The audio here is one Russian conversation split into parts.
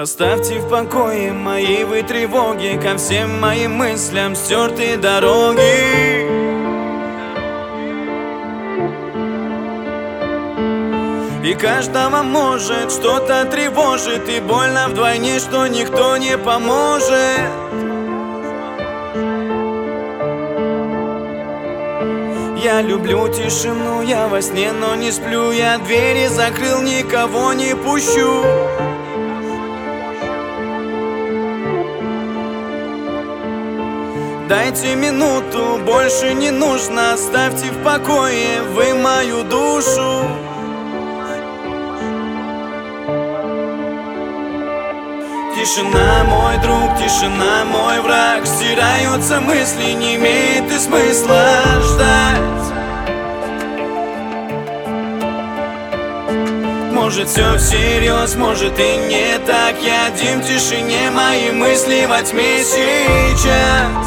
Оставьте в покое мои вы тревоги, ко всем моим мыслям стертые дороги. И каждого может что-то тревожит, и больно вдвойне, что никто не поможет. Я люблю тишину, я во сне, но не сплю. Я двери закрыл, никого не пущу. Дайте минуту, больше не нужно. Оставьте в покое вы мою душу. Тишина, мой друг, тишина, мой враг. Стираются мысли, не имеет и смысла ждать. Может все всерьез, может и не так. Я один в тишине, мои мысли во тьме сейчас.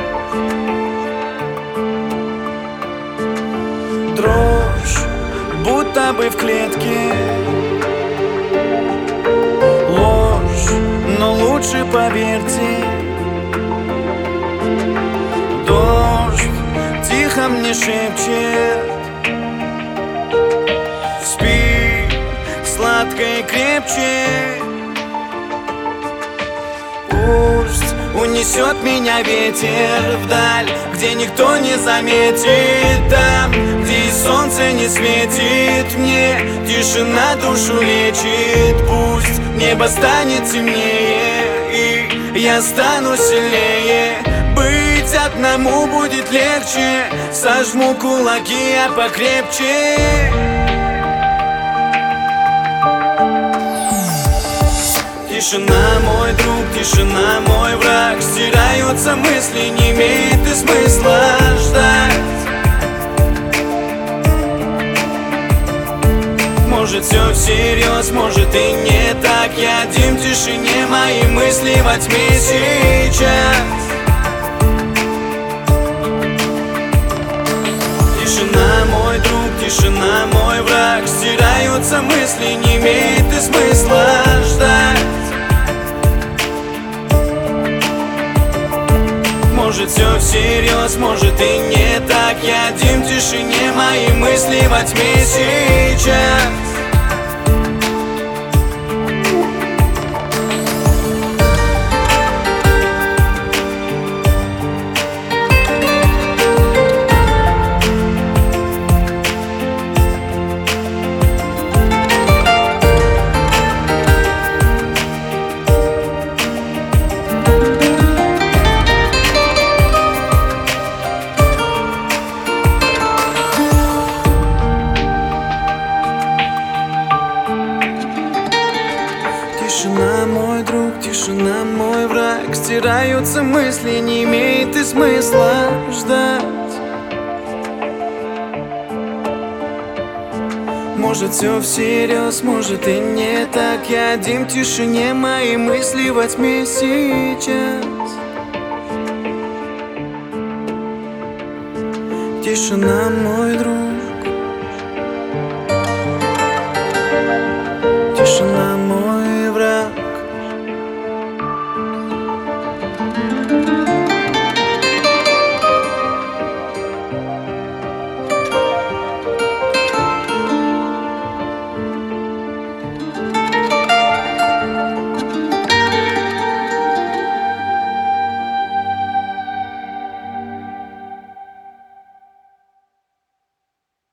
Дрожь, будто бы в клетке. Но лучше поверьте, дождь тихо мне шепчет: спи сладко и крепче. Пусть унесет меня ветер вдаль, где никто не заметит, там, где и солнце не светит. Мне тишина душу лечит. Пусть небо станет темнее, и я стану сильнее. Быть одному будет легче. Сожму кулаки, а покрепче. Тишина, мой друг, тишина, мой враг. Стираются мысли, не имеет и смысла ждать. Может все всерьез, может и не так. Я один в тишине, мои мысли во тьме сейчас. Тишина, мой друг, тишина, мой враг. Стираются мысли, не имеет и смысла ждать. Может все всерьез, может и не так. Я один в тишине, мои мысли во тьме сейчас. Тишина, мой друг, тишина, мой враг. Стираются мысли, не имеет и смысла ждать. Может все всерьез, может и не так. Я один в тишине, мои мысли во тьме сейчас. Тишина, мой друг.